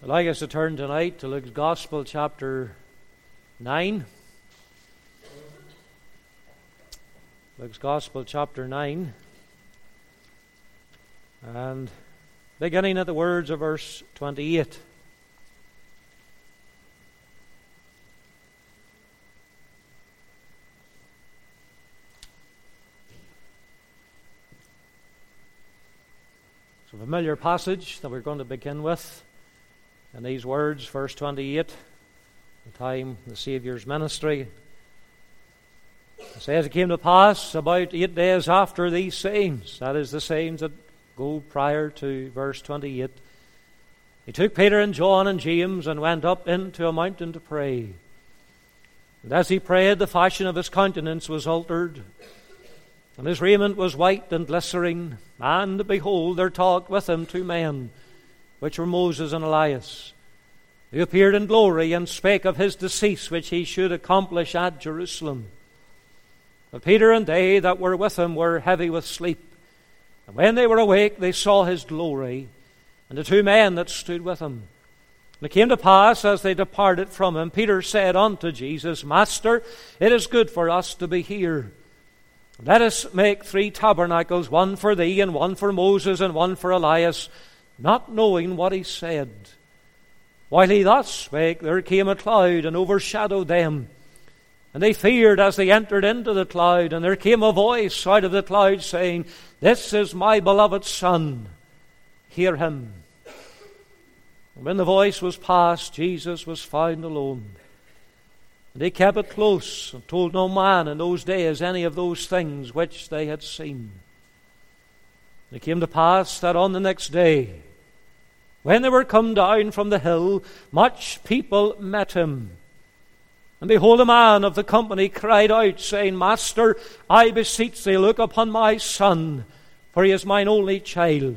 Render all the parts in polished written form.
I'd like us to turn tonight to Luke's Gospel, chapter 9. Luke's Gospel, chapter 9. And beginning at the words of verse 28. It's a familiar passage that we're going to begin with. And these words, verse 28, the time of the Saviour's ministry. It says, it came to pass about 8 days after these sayings, that is the sayings that go prior to verse 28, he took Peter and John and James and went up into a mountain to pray. And as he prayed, the fashion of his countenance was altered, and his raiment was white and glittering. And behold, there talked with him 2 men, which were Moses and Elias, who appeared in glory and spake of his decease, which he should accomplish at Jerusalem. But Peter and they that were with him were heavy with sleep. And when they were awake, they saw his glory, and the 2 men that stood with him. And it came to pass, as they departed from him, Peter said unto Jesus, Master, it is good for us to be here. Let us make 3 tabernacles, one for thee, and one for Moses, and one for Elias, not knowing what he said. While he thus spake, there came a cloud and overshadowed them. And they feared as they entered into the cloud. And there came a voice out of the cloud saying, This is my beloved Son, hear him. And when the voice was past, Jesus was found alone. And they kept it close, and told no man in those days any of those things which they had seen. And it came to pass that on the next day, when they were come down from the hill, much people met him. And behold, a man of the company cried out, saying, Master, I beseech thee, look upon my son, for he is mine only child.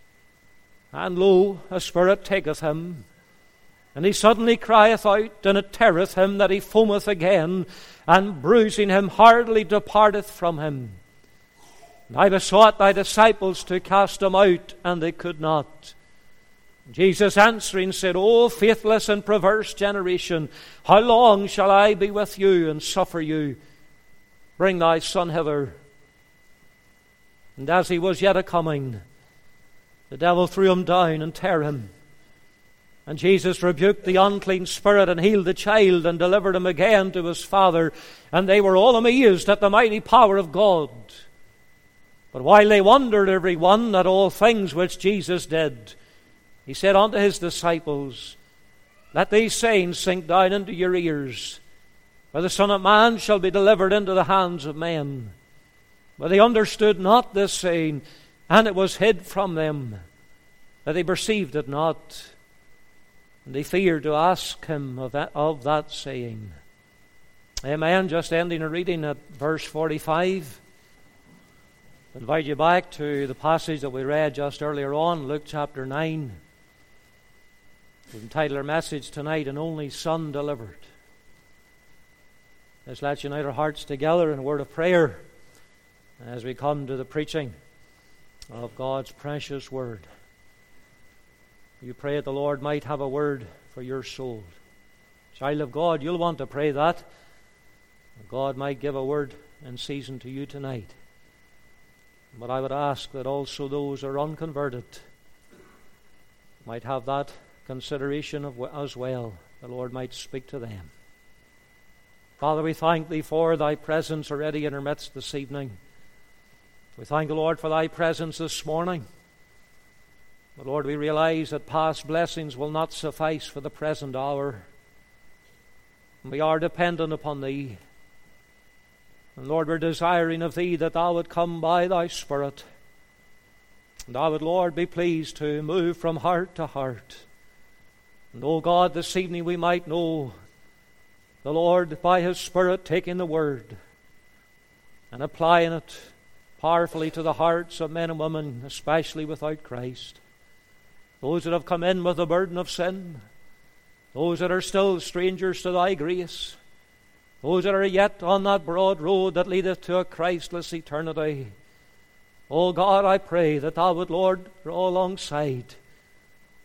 And lo, a spirit taketh him, and he suddenly crieth out, and it teareth him that he foameth again, and bruising him hardly departeth from him. And I besought thy disciples to cast him out, and they could not. Jesus answering said, O faithless and perverse generation, how long shall I be with you and suffer you? Bring thy son hither. And as he was yet a-coming, the devil threw him down and tare him. And Jesus rebuked the unclean spirit and healed the child and delivered him again to his father. And they were all amazed at the mighty power of God. But while they wondered every one at all things which Jesus did, he said unto his disciples, Let these sayings sink down into your ears, for the Son of Man shall be delivered into the hands of men. But they understood not this saying, and it was hid from them, that they perceived it not. And they feared to ask him of that saying. Amen. Just ending a reading at verse 45. I invite you back to the passage that we read just earlier on, Luke chapter 9. We've entitled our message tonight, An Only Son Delivered. Let's unite our hearts together in a word of prayer as we come to the preaching of God's precious word. You pray that the Lord might have a word for your soul. Child of God, you'll want to pray that God might give a word in season to you tonight. But I would ask that also those who are unconverted might have that consideration as well. The Lord might speak to them. Father, we thank thee for thy presence already in our midst this evening. We thank the Lord for thy presence this morning. But Lord, we realize that past blessings will not suffice for the present hour. And we are dependent upon thee. And Lord, we're desiring of thee that thou would come by thy Spirit. And thou would, Lord, be pleased to move from heart to heart. And, O God, this evening we might know the Lord, by his Spirit, taking the word and applying it powerfully to the hearts of men and women, especially without Christ. Those that have come in with the burden of sin, those that are still strangers to thy grace, those that are yet on that broad road that leadeth to a Christless eternity. O God, I pray that thou would, Lord, draw alongside.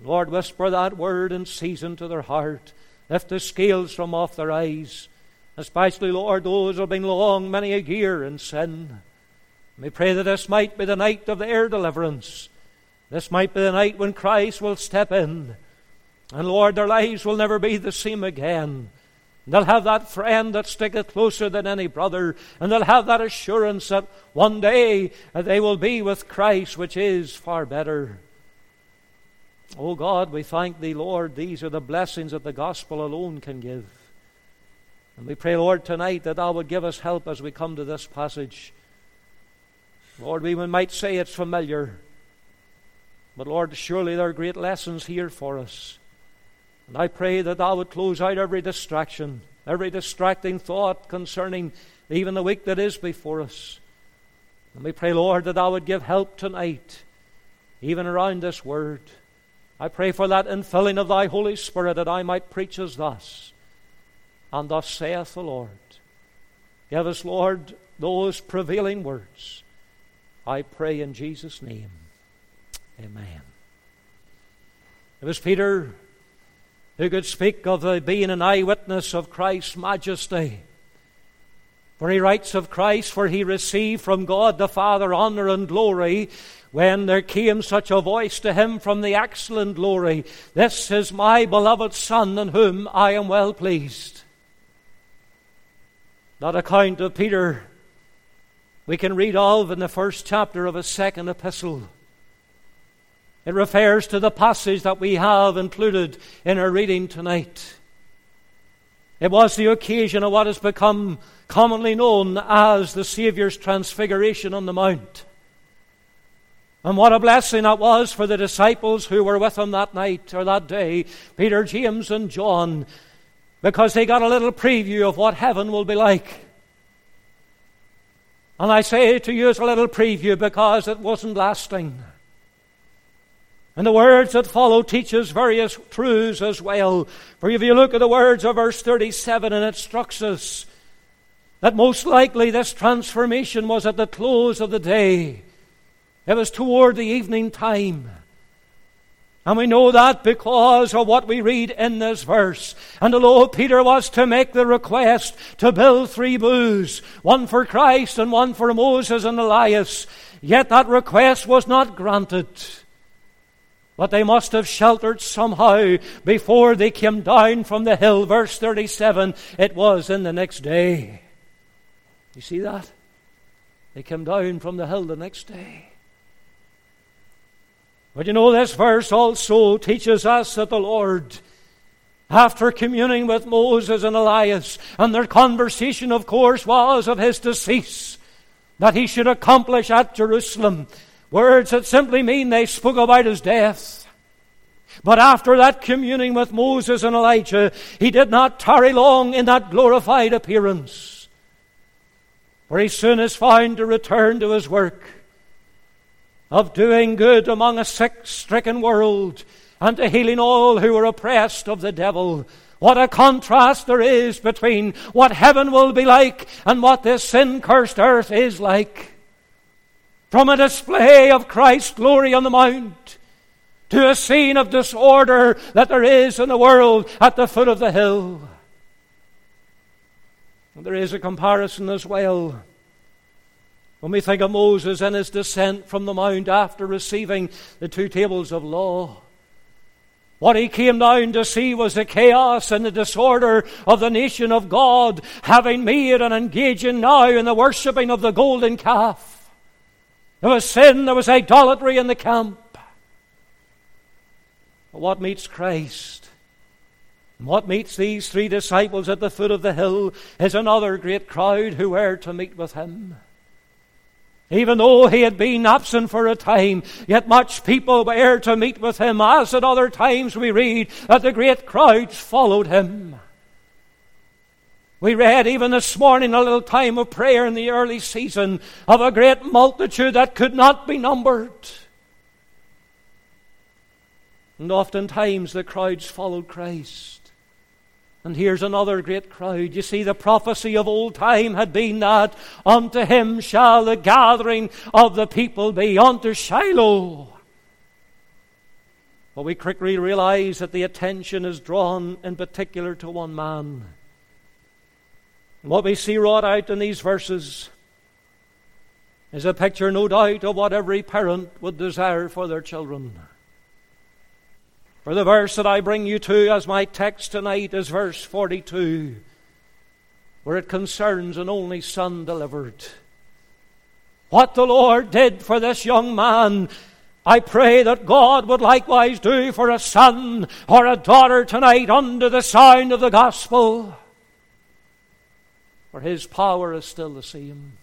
Lord, whisper that word in season to their heart. Lift the scales from off their eyes. Especially, Lord, those who have been long many a year in sin. We pray that this might be the night of their deliverance. This might be the night when Christ will step in. And Lord, their lives will never be the same again. They'll have that friend that sticketh closer than any brother. And they'll have that assurance that one day they will be with Christ, which is far better. Oh God, we thank Thee, Lord. These are the blessings that the gospel alone can give. And we pray, Lord, tonight that Thou would give us help as we come to this passage. Lord, we might say it's familiar. But Lord, surely there are great lessons here for us. And I pray that Thou would close out every distraction, every distracting thought concerning even the week that is before us. And we pray, Lord, that Thou would give help tonight, even around this word. I pray for that infilling of Thy Holy Spirit, that I might preach as thus. And thus saith the Lord. Give us, Lord, those prevailing words. I pray in Jesus' name. Amen. It was Peter who could speak of being an eyewitness of Christ's majesty. For he writes of Christ, for he received from God the Father honor and glory, when there came such a voice to him from the excellent glory, This is my beloved Son, in whom I am well pleased. That account of Peter we can read of in the first chapter of his second epistle. It refers to the passage that we have included in our reading tonight. It was the occasion of what has become commonly known as the Saviour's Transfiguration on the Mount. And what a blessing that was for the disciples who were with him that night or that day, Peter, James, and John, because they got a little preview of what heaven will be like. And I say to you, it's a little preview because it wasn't lasting. And the words that follow teach us various truths as well. For if you look at the words of verse 37, and it instructs us that most likely this transformation was at the close of the day. It was toward the evening time. And we know that because of what we read in this verse. And although Peter was to make the request to build 3 booths, one for Christ and one for Moses and Elias, yet that request was not granted. But they must have sheltered somehow before they came down from the hill. Verse 37, it was in the next day. You see that? They came down from the hill the next day. But you know, this verse also teaches us that the Lord, after communing with Moses and Elias, and their conversation, of course, was of his decease, that he should accomplish at Jerusalem. Words that simply mean they spoke about his death. But after that communing with Moses and Elijah, he did not tarry long in that glorified appearance. For he soon is found to return to his work of doing good among a sick-stricken world, and to healing all who were oppressed of the devil. What a contrast there is between what heaven will be like and what this sin-cursed earth is like. From a display of Christ's glory on the mount to a scene of disorder that there is in the world at the foot of the hill. And there is a comparison as well. When we think of Moses and his descent from the mount after receiving the 2 tables of law, what he came down to see was the chaos and the disorder of the nation of God, having made and engaging now in the worshipping of the golden calf. There was sin, there was idolatry in the camp. But what meets Christ, and what meets these 3 disciples at the foot of the hill, is another great crowd who were to meet with him. Even though he had been absent for a time, yet much people were to meet with him, as at other times we read that the great crowds followed him. We read even this morning a little time of prayer in the early season of a great multitude that could not be numbered. And oftentimes the crowds followed Christ. And here's another great crowd. You see, the prophecy of old time had been that unto him shall the gathering of the people be, unto Shiloh. But we quickly realize that the attention is drawn in particular to one man. And what we see wrought out in these verses is a picture, no doubt, of what every parent would desire for their children. For the verse that I bring you to as my text tonight is verse 42, where it concerns an only son delivered. What the Lord did for this young man, I pray that God would likewise do for a son or a daughter tonight under the sound of the gospel. For His power is still the same.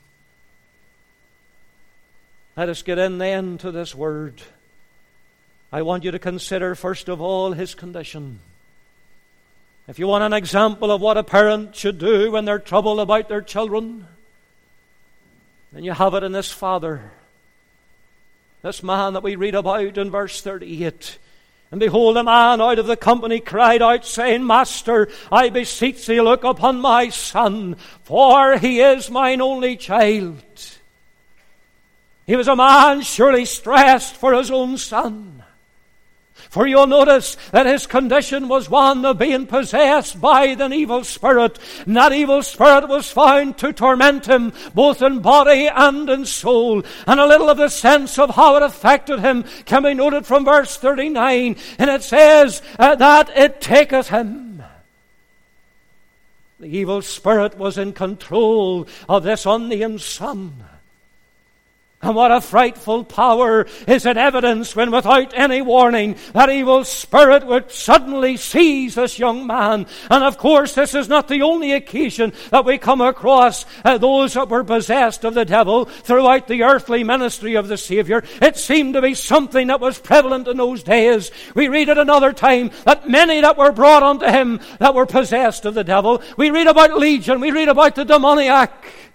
Let us get in then to this word. I want you to consider first of all his condition. If you want an example of what a parent should do when they're troubled about their children, then you have it in this father. This man that we read about in verse 38. And behold, a man out of the company cried out, saying, Master, I beseech thee, look upon my son, for he is mine only child. He was a man surely stressed for his own son. For you'll notice that his condition was one of being possessed by an evil spirit. And that evil spirit was found to torment him both in body and in soul. And a little of the sense of how it affected him can be noted from verse 39. And it says that it taketh him. The evil spirit was in control of this unnamed son. And what a frightful power is it evidence when without any warning that evil spirit would suddenly seize this young man. And of course this is not the only occasion that we come across those that were possessed of the devil throughout the earthly ministry of the Savior. It seemed to be something that was prevalent in those days. We read at another time that many that were brought unto him that were possessed of the devil. We read about Legion, we read about the demoniac.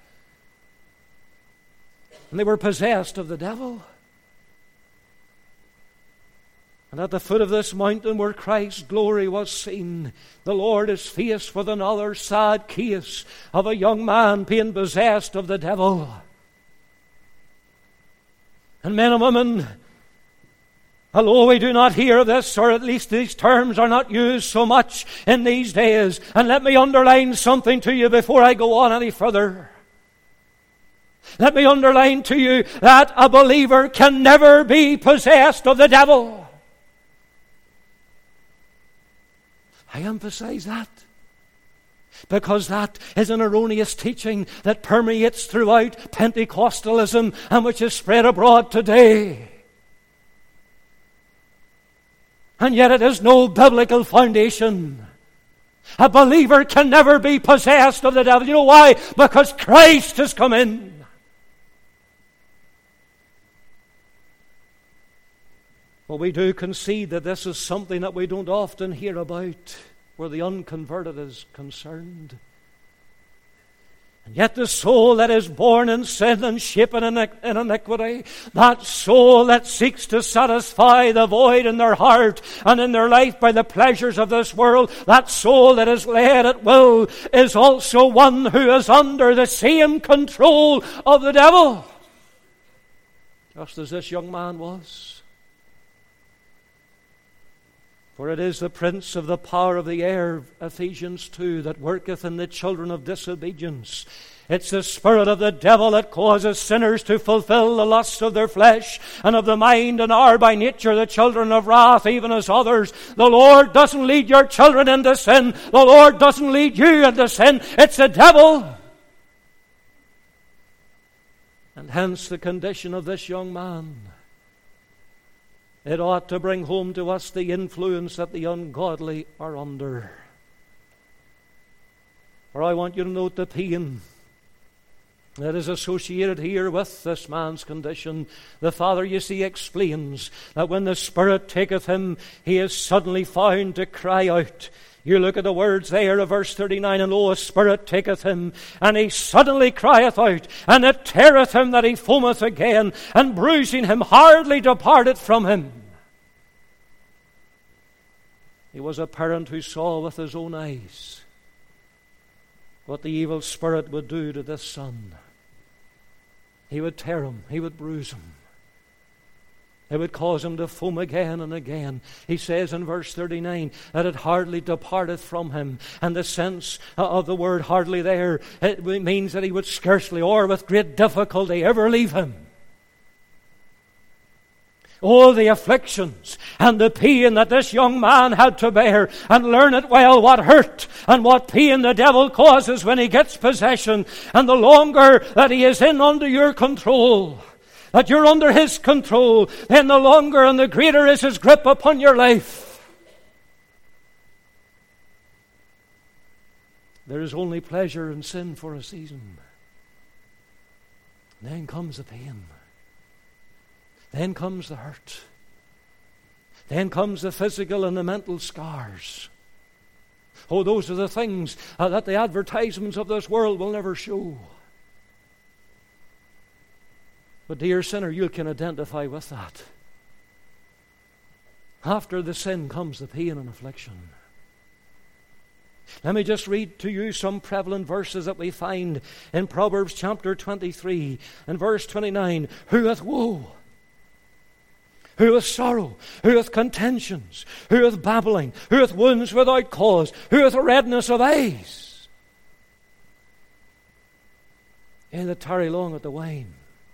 And they were possessed of the devil. And at the foot of this mountain where Christ's glory was seen, the Lord is faced with another sad case of a young man being possessed of the devil. And men and women, although we do not hear of this, or at least these terms are not used so much in these days, and let me underline something to you before I go on any further. Let me underline to you that a believer can never be possessed of the devil. I emphasize that because that is an erroneous teaching that permeates throughout Pentecostalism and which is spread abroad today. And yet it has no biblical foundation. A believer can never be possessed of the devil. You know why? Because Christ has come in. Well, we do concede that this is something that we don't often hear about where the unconverted is concerned. And yet the soul that is born in sin and shapen in iniquity, that soul that seeks to satisfy the void in their heart and in their life by the pleasures of this world, that soul that is led at will is also one who is under the same control of the devil. Just as this young man was. For it is the prince of the power of the air, Ephesians 2, that worketh in the children of disobedience. It's the spirit of the devil that causes sinners to fulfill the lusts of their flesh and of the mind, and are by nature the children of wrath, even as others. The Lord doesn't lead your children into sin. The Lord doesn't lead you into sin. It's the devil. And hence the condition of this young man. It ought to bring home to us the influence that the ungodly are under. For I want you to note the pain that is associated here with this man's condition. The Father, you see, explains that when the Spirit taketh him, he is suddenly found to cry out. You look at the words there of verse 39, and lo, a spirit taketh him, and he suddenly crieth out, and it teareth him that he foameth again, and bruising him hardly departed from him. He was a parent who saw with his own eyes what the evil spirit would do to this son. He would tear him, he would bruise him. It would cause him to foam again and again. He says in verse 39 that it hardly departeth from him. And the sense of the word hardly there, it means that he would scarcely or with great difficulty ever leave him. Oh, the afflictions and the pain that this young man had to bear, and learn it well what hurt and what pain the devil causes when he gets possession. And the longer that he is in under your control, that you're under his control, then the longer and the greater is his grip upon your life. There is only pleasure in sin for a season. Then comes the pain. Then comes the hurt. Then comes the physical and the mental scars. Oh, those are the things that the advertisements of this world will never show. But dear sinner, you can identify with that. After the sin comes the pain and affliction. Let me just read to you some prevalent verses that we find in Proverbs chapter 23 and verse 29. Who hath woe? Who hath sorrow? Who hath contentions? Who hath babbling? Who hath wounds without cause? Who hath a redness of eyes? They that tarry long at the wine.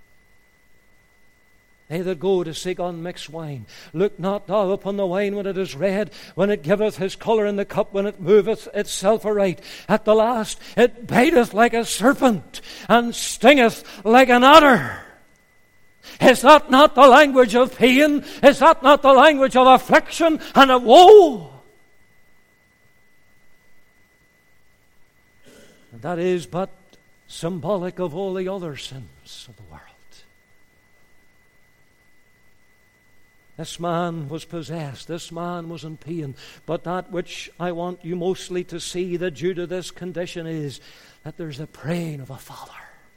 They that go to seek unmixed wine. Look not thou upon the wine when it is red, when it giveth his colour in the cup, when it moveth itself aright. At the last it biteth like a serpent, and stingeth like an adder. Is that not the language of pain? Is that not the language of affliction and of woe? And that is but symbolic of all the other sins of the world. This man was possessed. This man was in pain. But that which I want you mostly to see that due to this condition is that there's a praying of a father.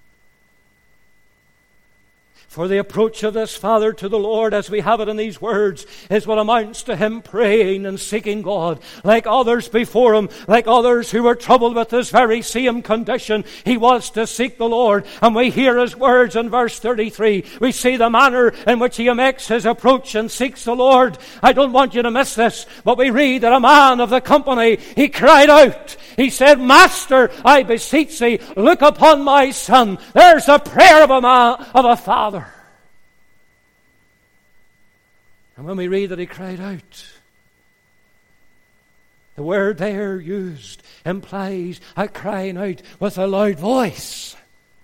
For the approach of this father to the Lord, as we have it in these words, is what amounts to him praying and seeking God. Like others before him, like others who were troubled with this very same condition, he was to seek the Lord. And we hear his words in verse 33. We see the manner in which he makes his approach and seeks the Lord. I don't want you to miss this, but we read that a man of the company, he cried out. He said, Master, I beseech thee, look upon my son. There's a prayer of a father. And when we read that he cried out, the word there used implies a crying out with a loud voice.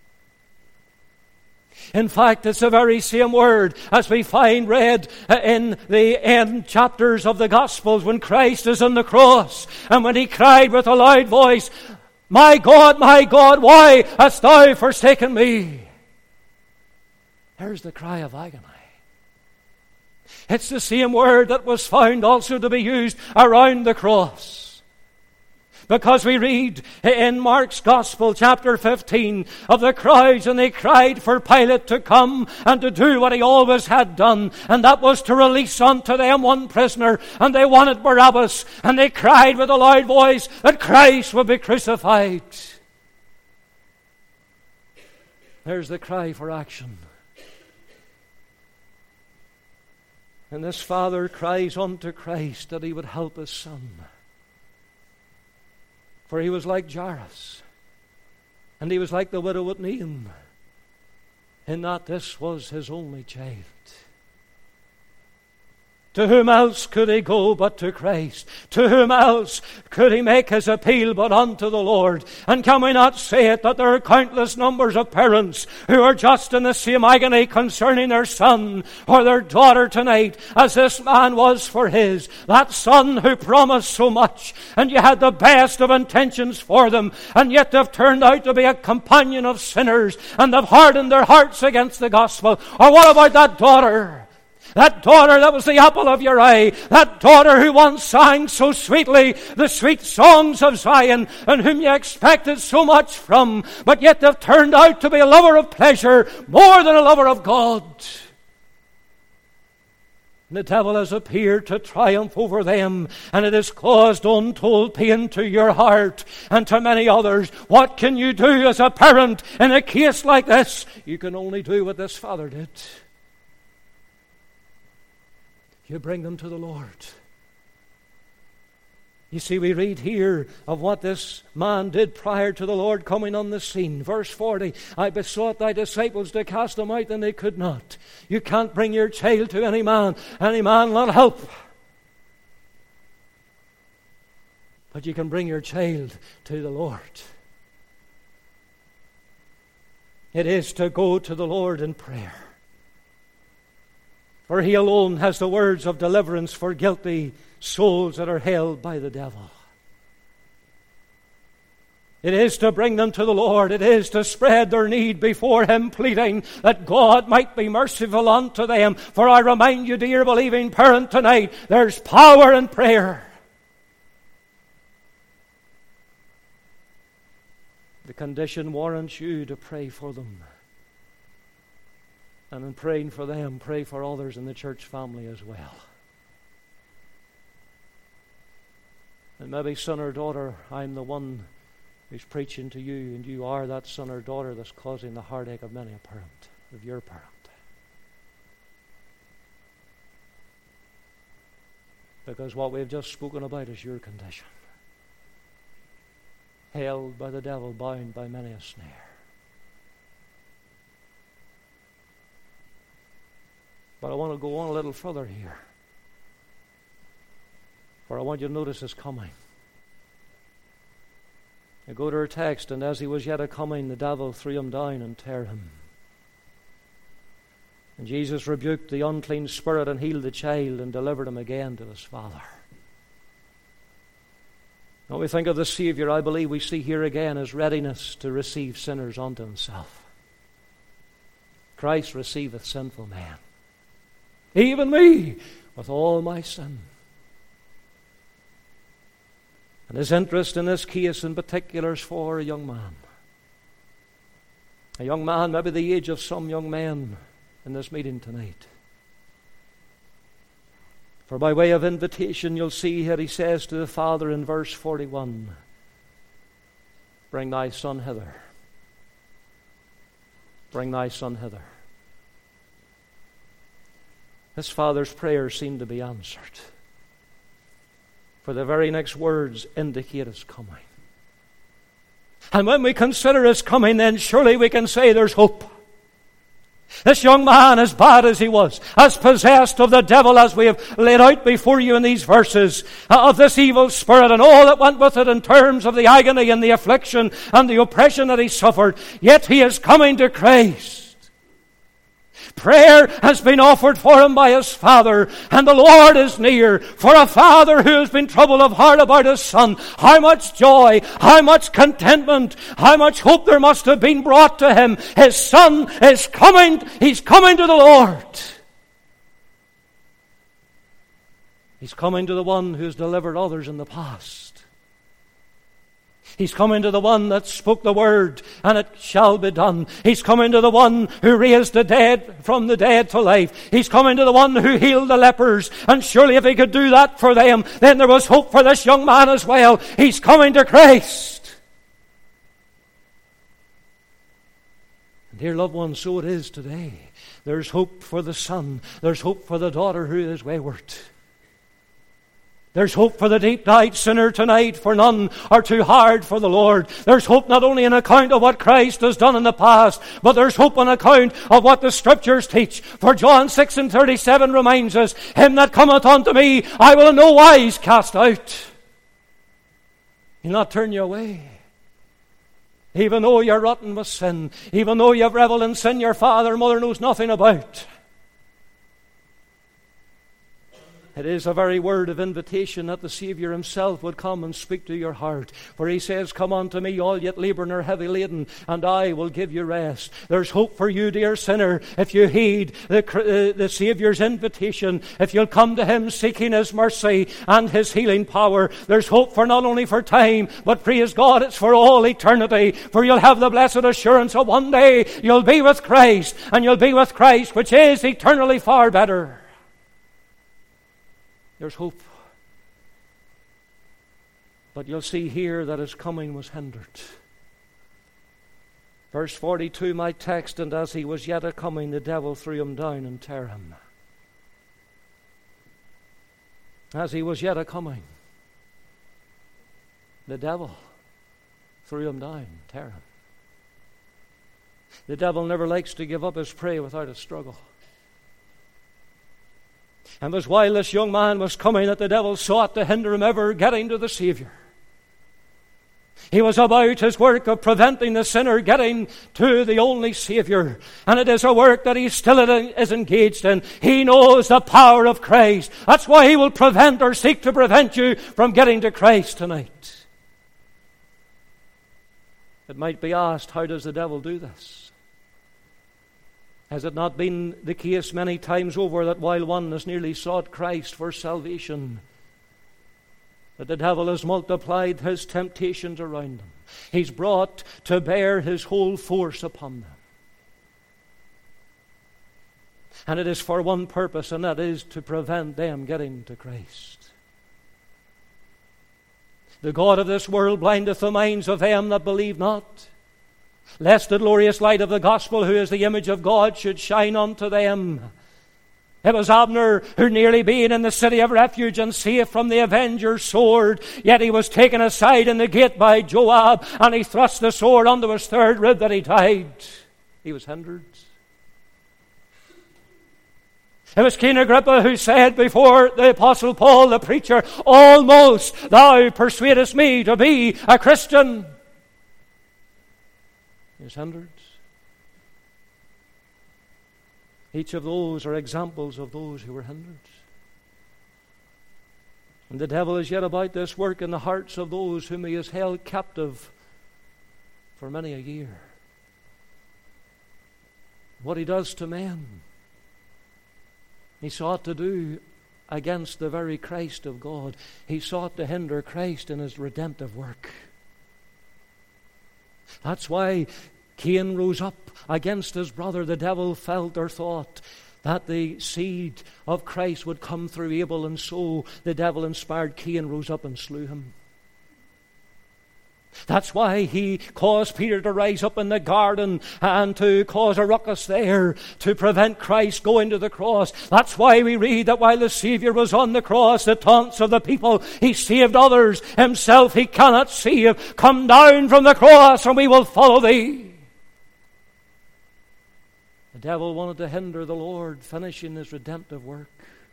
In fact, it's the very same word as we find read in the end chapters of the Gospels when Christ is on the cross. And when he cried with a loud voice, my God, why hast thou forsaken me? There's the cry of agony. It's the same word that was found also to be used around the cross. Because we read in Mark's Gospel, chapter 15, of the crowds, and they cried for Pilate to come and to do what he always had done, and that was to release unto them one prisoner, and they wanted Barabbas, and they cried with a loud voice that Christ would be crucified. There's the cry for action. And this father cries unto Christ that he would help his son. For he was like Jairus, and he was like the widow at Nain, in that this was his only child. To whom else could he go but to Christ? To whom else could he make his appeal but unto the Lord? And can we not say it that there are countless numbers of parents who are just in the same agony concerning their son or their daughter tonight as this man was for his? That son who promised so much, and you had the best of intentions for them, and yet they've turned out to be a companion of sinners, and they've hardened their hearts against the gospel. Or what about that daughter? That daughter that was the apple of your eye. That daughter who once sang so sweetly the sweet songs of Zion, and whom you expected so much from, but yet they've turned out to be a lover of pleasure more than a lover of God. And the devil has appeared to triumph over them, and it has caused untold pain to your heart and to many others. What can you do as a parent in a case like this? You can only do what this father did. you bring them to the Lord. You see, we read here of what this man did prior to the Lord coming on the scene. Verse 40, I besought thy disciples to cast them out, and they could not. You can't bring your child to any man not help. But you can bring your child to the Lord. It is to go to the Lord in prayer. For He alone has the words of deliverance for guilty souls that are held by the devil. It is to bring them to the Lord. It is to spread their need before Him, pleading that God might be merciful unto them. For I remind you, dear believing parent, tonight, there's power in prayer. The condition warrants you to pray for them. And in praying for them, pray for others in the church family as well. And maybe, son or daughter, I'm the one who's preaching to you, and you are that son or daughter that's causing the heartache of many a parent, of your parent. Because what we've just spoken about is your condition. Held by the devil, bound by many a snare. But I want to go on a little further here. For I want you to notice His coming. I go to our text, and as He was yet a coming, the devil threw him down and tear him. And Jesus rebuked the unclean spirit and healed the child and delivered him again to his father. When we think of the Savior, I believe we see here again His readiness to receive sinners unto Himself. Christ receiveth sinful men, even me, with all my sin. And His interest in this case in particular is for a young man. A young man, maybe the age of some young men in this meeting tonight. For by way of invitation, you'll see that He says to the father in verse 41, bring thy son hither. Bring thy son hither. This father's prayers seem to be answered. For the very next words indicate His coming. And when we consider His coming, then surely we can say there's hope. This young man, as bad as he was, as possessed of the devil as we have laid out before you in these verses, of this evil spirit and all that went with it in terms of the agony and the affliction and the oppression that he suffered, yet he is coming to Christ. Prayer has been offered for him by his father, and the Lord is near. For a father who has been troubled of heart about his son, how much joy, how much contentment, how much hope there must have been brought to him. His son is coming. He's coming to the Lord. He's coming to the one who has delivered others in the past. He's coming to the one that spoke the word, and it shall be done. He's coming to the one who raised the dead from the dead to life. He's coming to the one who healed the lepers. And surely if He could do that for them, then there was hope for this young man as well. He's coming to Christ. And dear loved ones, so it is today. There's hope for the son. There's hope for the daughter who is wayward. There's hope for the deep-dyed sinner tonight, for none are too hard for the Lord. There's hope not only on account of what Christ has done in the past, but there's hope on account of what the Scriptures teach. For John 6:37 reminds us, Him that cometh unto me, I will in no wise cast out. He'll not turn you away. Even though you're rotten with sin, even though you've reveled in sin your father and mother knows nothing about. It is a very word of invitation that the Savior Himself would come and speak to your heart. For He says, come unto me, all yet labour and are heavy laden, and I will give you rest. There's hope for you, dear sinner, if you heed the Saviour's invitation. If you'll come to Him seeking His mercy and His healing power. There's hope for not only for time, but praise God, it's for all eternity. For you'll have the blessed assurance of one day you'll be with Christ, and you'll be with Christ, which is eternally far better. There's hope. But you'll see here that His coming was hindered. Verse 42, my text, and as He was yet a coming, the devil threw him down and tear him. as he was yet a-coming, the devil threw him down, tear him. The devil never likes to give up his prey without a struggle. And it was while this young man was coming that the devil sought to hinder him ever getting to the Savior. He was about his work of preventing the sinner getting to the only Savior. And it is a work that he still is engaged in. He knows the power of Christ. That's why he will prevent or seek to prevent you from getting to Christ tonight. It might be asked, how does the devil do this? Has it not been the case many times over that while one has nearly sought Christ for salvation, that the devil has multiplied his temptations around them? He's brought to bear his whole force upon them. And it is for one purpose, and that is to prevent them getting to Christ. The God of this world blindeth the minds of them that believe not, lest the glorious light of the gospel, who is the image of God, should shine unto them. It was Abner who, nearly being in the city of refuge and safe from the avenger's sword, yet he was taken aside in the gate by Joab, and he thrust the sword unto his third rib that he died. He was hindered. It was King Agrippa who said before the Apostle Paul, the preacher, almost thou persuadest me to be a Christian. He was hindered. Each of those are examples of those who were hindered. And the devil is yet about this work in the hearts of those whom he has held captive for many a year. What he does to men, he sought to do against the very Christ of God. He sought to hinder Christ in his redemptive work. That's why Cain rose up against his brother. The devil felt or thought that the seed of Christ would come through Abel, and so the devil inspired Cain, rose up and slew him. That's why he caused Peter to rise up in the garden and to cause a ruckus there to prevent Christ going to the cross. That's why we read that while the Savior was on the cross, the taunts of the people, he saved others. Himself he cannot save. Come down from the cross and we will follow thee. The devil wanted to hinder the Lord finishing his redemptive work.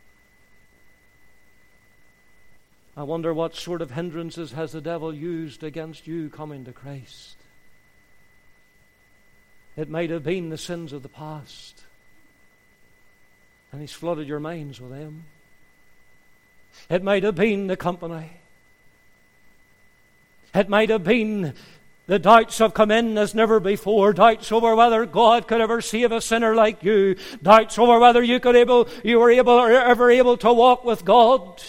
I wonder what sort of hindrances has the devil used against you coming to Christ. It might have been the sins of the past, and he's flooded your minds with them. It might have been the company. It might have been the doubts have come in as never before. Doubts over whether God could ever save a sinner like you. Doubts over whether you were ever able to walk with God.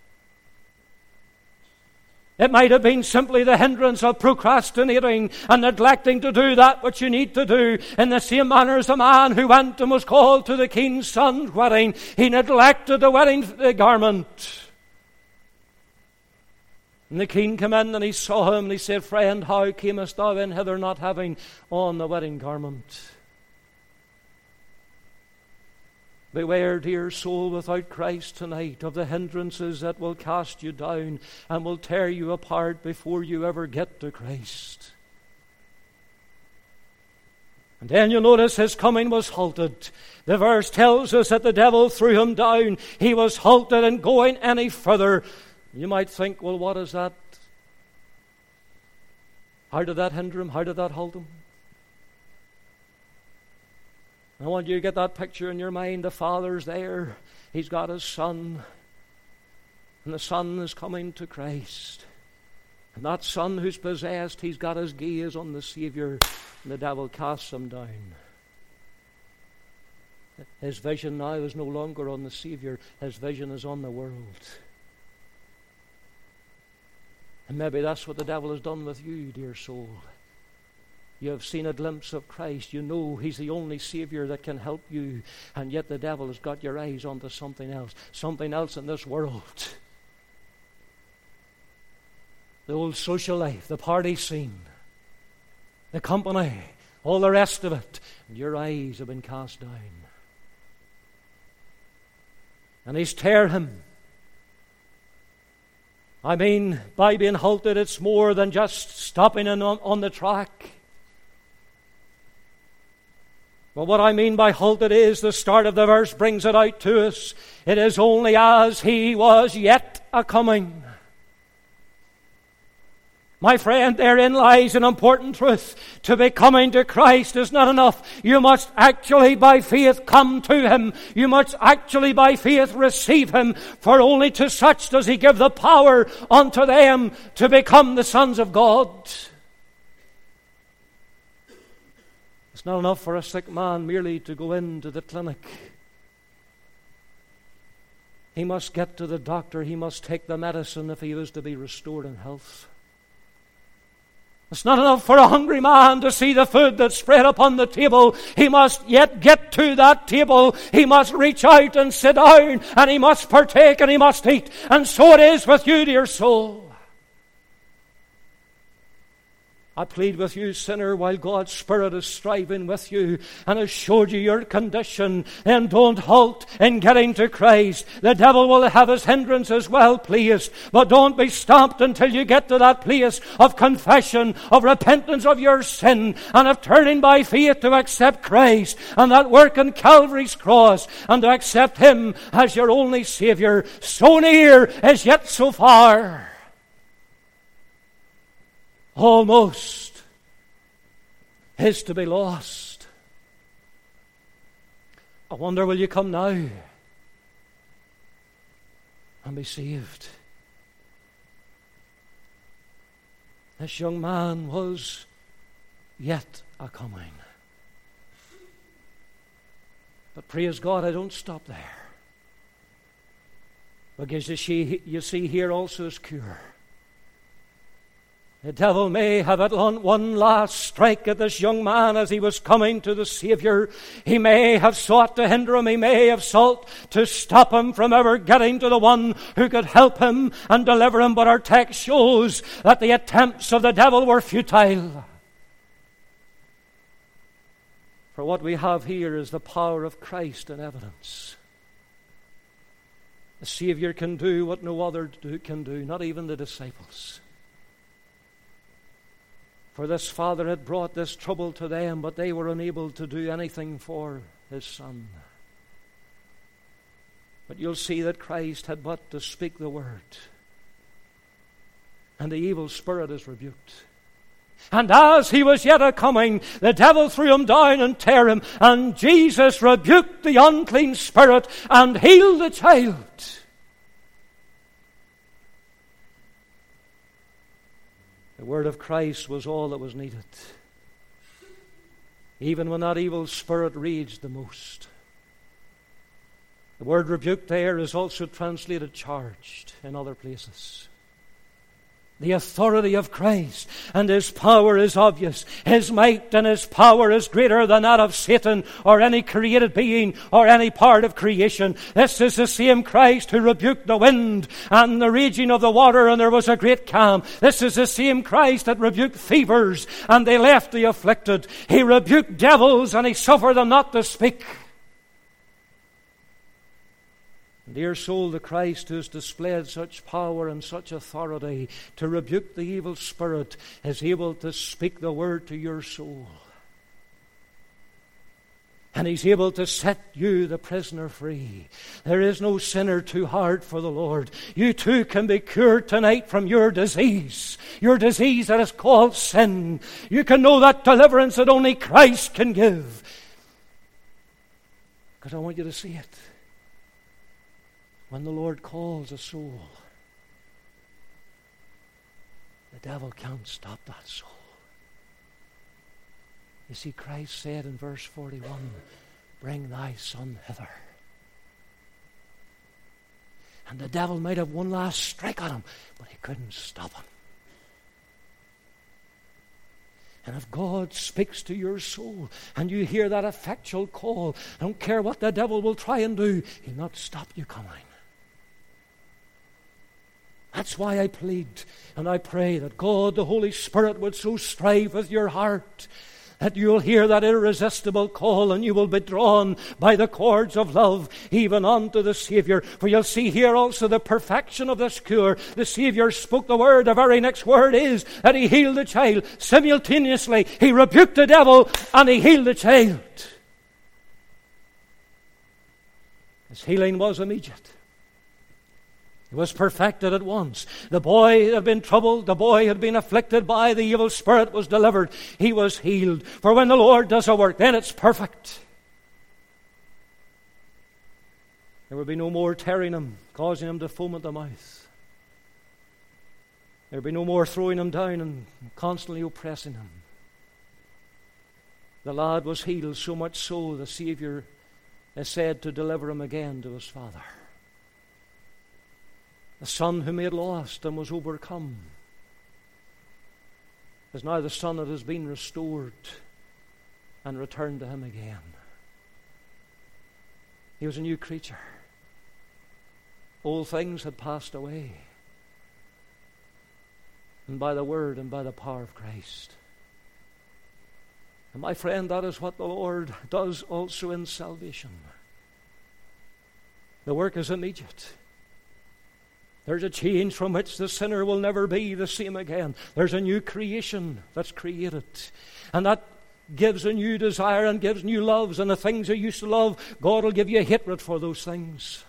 It might have been simply the hindrance of procrastinating and neglecting to do that which you need to do. In the same manner as the man who went and was called to the king's son's wedding, he neglected the wedding garment. And the king came in and he saw him and he said, "Friend, how camest thou in hither not having on the wedding garment?" Beware, dear soul, without Christ tonight, of the hindrances that will cast you down and will tear you apart before you ever get to Christ. And then you notice his coming was halted. The verse tells us that the devil threw him down. He was halted in going any further. You might think, well, what is that? How did that hinder him? How did that halt him? I want you to get that picture in your mind. The Father's there. He's got his Son. And the Son is coming to Christ. And that Son who's possessed, he's got his gaze on the Savior. And the devil casts him down. His vision now is no longer on the Savior. His vision is on the world. And maybe that's what the devil has done with you, dear soul. You have seen a glimpse of Christ. You know he's the only Savior that can help you. And yet the devil has got your eyes onto something else in this world. The old social life, the party scene, the company, all the rest of it. And your eyes have been cast down. And he's tear him. I mean, by being halted, it's more than just stopping on the track. But what I mean by halted is, the start of the verse brings it out to us. It is only as he was yet a-coming. My friend, therein lies an important truth. To be coming to Christ is not enough. You must actually by faith come to Him. You must actually by faith receive Him. For only to such does He give the power unto them to become the sons of God. It's not enough for a sick man merely to go into the clinic. He must get to the doctor. He must take the medicine if he is to be restored in health. It's not enough for a hungry man to see the food that's spread upon the table. He must yet get to that table. He must reach out and sit down, and he must partake, and he must eat. And so it is with you, dear soul. I plead with you, sinner, while God's Spirit is striving with you and has showed you your condition, then don't halt in getting to Christ. The devil will have his hindrances well placed, but don't be stopped until you get to that place of confession, of repentance of your sin, and of turning by faith to accept Christ and that work on Calvary's cross, and to accept Him as your only Savior. So near is yet so far. Almost is to be lost. I wonder, will you come now and be saved? This young man was yet a-coming. But praise God, I don't stop there. Because you see here also is cure. The devil may have had one last strike at this young man as he was coming to the Savior. He may have sought to hinder him. He may have sought to stop him from ever getting to the one who could help him and deliver him. But our text shows that the attempts of the devil were futile. For what we have here is the power of Christ in evidence. The Savior can do what no other can do, not even the disciples. For this father had brought this trouble to them, but they were unable to do anything for his son. But you'll see that Christ had but to speak the word, and the evil spirit is rebuked. And as he was yet a-coming, the devil threw him down and tear him, and Jesus rebuked the unclean spirit and healed the child. The word of Christ was all that was needed, even when that evil spirit raged the most. The word rebuked there is also translated charged in other places. The authority of Christ and His power is obvious. His might and His power is greater than that of Satan or any created being or any part of creation. This is the same Christ who rebuked the wind and the raging of the water, and there was a great calm. This is the same Christ that rebuked fevers and they left the afflicted. He rebuked devils and He suffered them not to speak. Dear soul, the Christ who has displayed such power and such authority to rebuke the evil spirit is able to speak the word to your soul. And He's able to set you, the prisoner, free. There is no sinner too hard for the Lord. You too can be cured tonight from your disease that is called sin. You can know that deliverance that only Christ can give. Because I want you to see it. When the Lord calls a soul, the devil can't stop that soul. You see, Christ said in verse 41, "Bring thy son hither." And the devil might have one last strike at him, but he couldn't stop him. And if God speaks to your soul and you hear that effectual call, I don't care what the devil will try and do, he'll not stop you coming. That's why I plead and I pray that God, the Holy Spirit, would so strive with your heart that you'll hear that irresistible call and you will be drawn by the cords of love even unto the Savior. For you'll see here also the perfection of this cure. The Savior spoke the word. The very next word is that he healed the child. Simultaneously, he rebuked the devil and he healed the child. His healing was immediate. It was perfected at once. The boy had been troubled. The boy had been afflicted by the evil spirit was delivered. He was healed. For when the Lord does a work, then it's perfect. There will be no more tearing him, causing him to foam at the mouth. There will be no more throwing him down and constantly oppressing him. The lad was healed, so much so the Savior is said to deliver him again to his father. The son whom he had lost and was overcome is now the son that has been restored and returned to him again. He was a new creature. Old things had passed away. And by the word and by the power of Christ. And my friend, that is what the Lord does also in salvation. The work is immediate. There's a change from which the sinner will never be the same again. There's a new creation that's created. And that gives a new desire and gives new loves. And the things you used to love, God will give you a hatred for those things.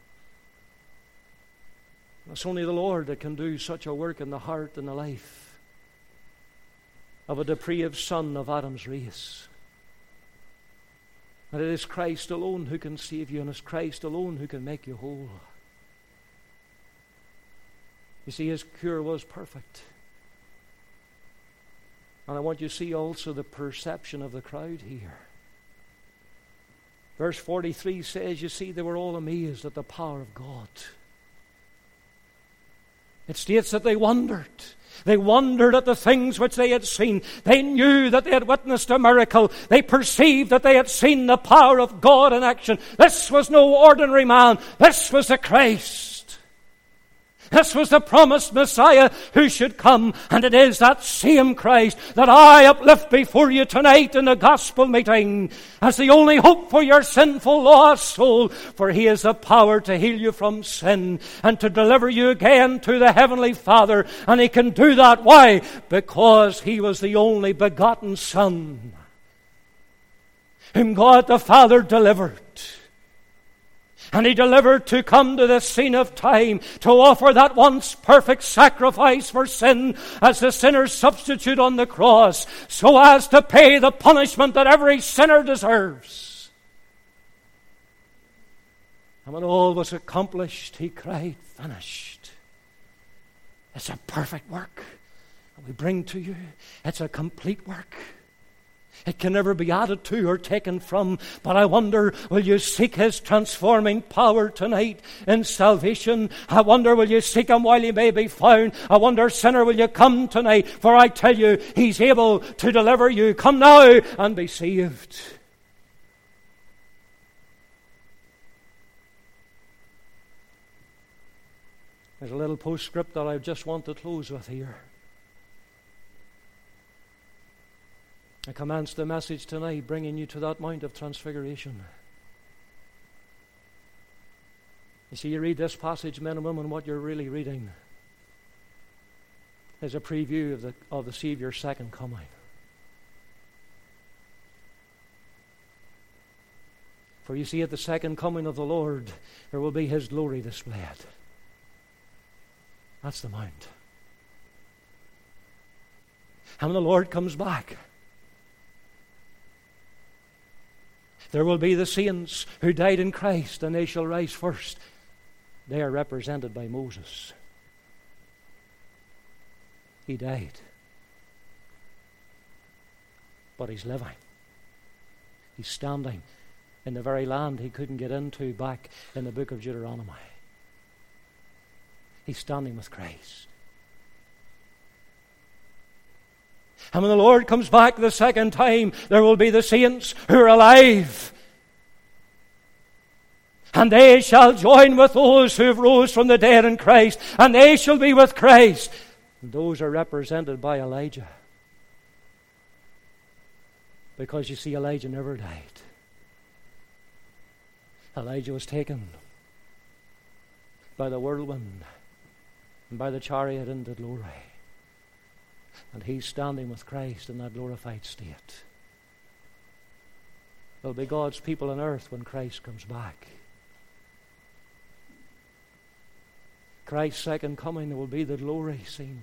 It's only the Lord that can do such a work in the heart and the life of a depraved son of Adam's race. And it is Christ alone who can save you, and it's Christ alone who can make you whole. You see, his cure was perfect. And I want you to see also the perception of the crowd here. Verse 43 says, you see, they were all amazed at the power of God. It states that they wondered. They wondered at the things which they had seen. They knew that they had witnessed a miracle. They perceived that they had seen the power of God in action. This was no ordinary man. This was the Christ. This was the promised Messiah who should come. And it is that same Christ that I uplift before you tonight in the gospel meeting as the only hope for your sinful lost soul. For he has the power to heal you from sin and to deliver you again to the Heavenly Father. And he can do that. Why? Because he was the only begotten Son whom God the Father delivered. And he delivered to come to the scene of time to offer that once perfect sacrifice for sin as the sinner's substitute on the cross, so as to pay the punishment that every sinner deserves. And when all was accomplished, he cried, finished. It's a perfect work that we bring to you. It's a complete work. It can never be added to or taken from. But I wonder, will you seek his transforming power tonight in salvation? I wonder, will you seek him while he may be found? I wonder, sinner, will you come tonight? For I tell you, he's able to deliver you. Come now and be saved. There's a little postscript that I just want to close with here. I commenced the message tonight bringing you to that Mount of Transfiguration. You see, you read this passage, men and women, what you're really reading is a preview of the Savior's second coming. For you see, at the second coming of the Lord, there will be his glory displayed. That's the Mount. And when the Lord comes back, there will be the saints who died in Christ, and they shall rise first. They are represented by Moses. He died. But he's living. He's standing in the very land he couldn't get into back in the book of Deuteronomy. He's standing with Christ. And when the Lord comes back the second time, there will be the saints who are alive. And they shall join with those who have rose from the dead in Christ. And they shall be with Christ. And those are represented by Elijah. Because you see, Elijah never died. Elijah was taken by the whirlwind and by the chariot into glory. And he's standing with Christ in that glorified state. There'll be God's people on earth when Christ comes back. Christ's second coming, there will be the glory seen.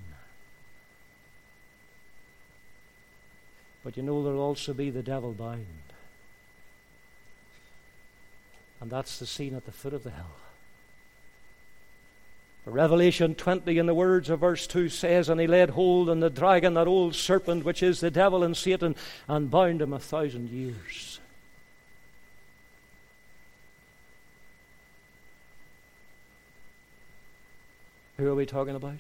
But you know, there'll also be the devil bound. And that's the scene at the foot of the hill. Revelation 20, in the words of verse 2, says, "And he laid hold on the dragon, that old serpent, which is the devil and Satan, and bound him 1,000 years." Who are we talking about?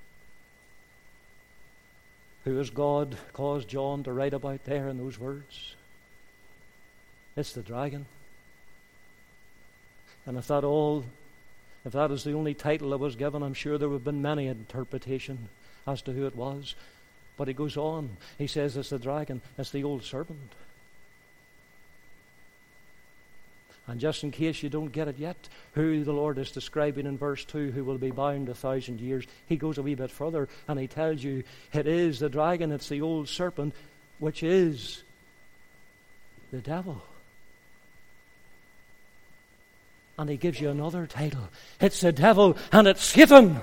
Who has God caused John to write about there in those words? It's the dragon. And if that is the only title that was given, I'm sure there would have been many interpretations as to who it was. But he goes on. He says it's the dragon, it's the old serpent. And just in case you don't get it yet, who the Lord is describing in verse 2, who will be bound 1,000 years, he goes a wee bit further and he tells you it is the dragon, it's the old serpent, which is the devil. And he gives you another title. It's the devil and it's Satan.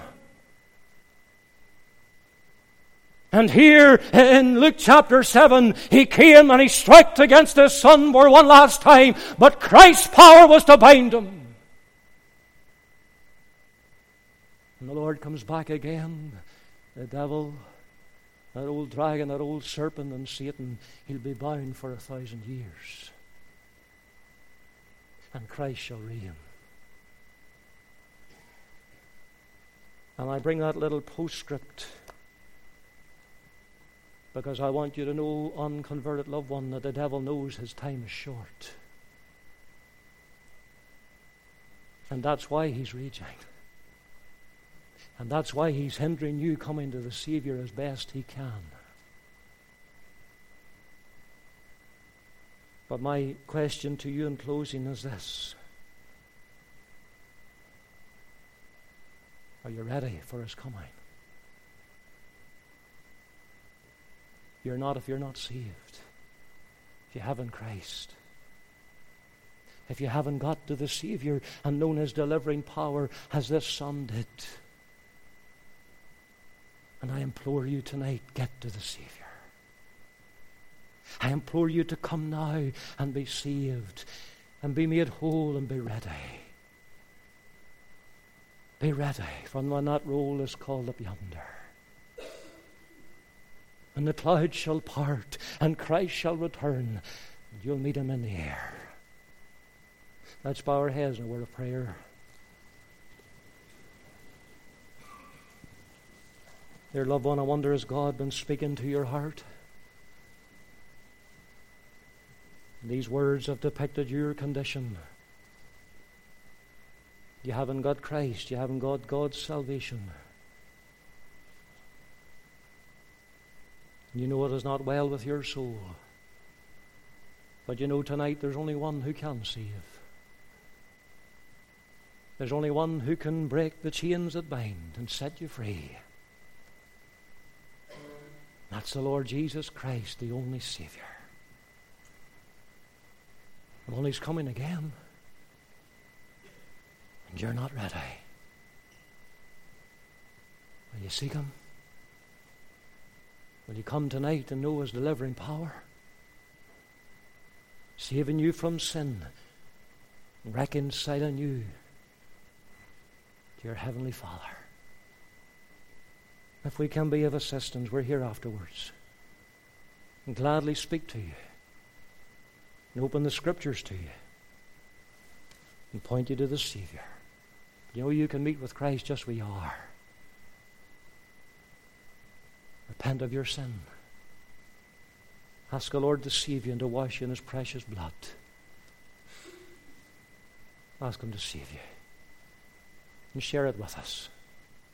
And here in Luke chapter 7, he came and he struck against his son for one last time, but Christ's power was to bind him. And the Lord comes back again. The devil, that old dragon, that old serpent, and Satan, he'll be bound for 1,000 years. And Christ shall reign. And I bring that little postscript because I want you to know, unconverted loved one, that the devil knows his time is short. And that's why he's raging. And that's why he's hindering you coming to the Savior as best he can. But my question to you in closing is this: are you ready for his coming? You're not if you're not saved. If you haven't Christ. If you haven't got to the Savior and known his delivering power as this son did. And I implore you tonight, get to the Savior. I implore you to come now and be saved and be made whole and be ready. Be ready for when that roll is called up yonder. And the clouds shall part and Christ shall return and you'll meet him in the air. Let's bow our heads in a word of prayer. Dear loved one, I wonder, has God been speaking to your heart? These words have depicted your condition. You haven't got Christ. You haven't got God's salvation. You know it is not well with your soul. But you know tonight there's only one who can save. There's only one who can break the chains that bind and set you free. That's the Lord Jesus Christ, the only Savior. Well, he's coming again. And you're not ready. Will you seek him? Will you come tonight and know his delivering power? Saving you from sin. Reconciling you to your Heavenly Father. If we can be of assistance, we're here afterwards. And gladly speak to you. And open the Scriptures to you. And point you to the Savior. You know you can meet with Christ just where you are. Repent of your sin. Ask the Lord to save you and to wash you in his precious blood. Ask him to save you. And share it with us.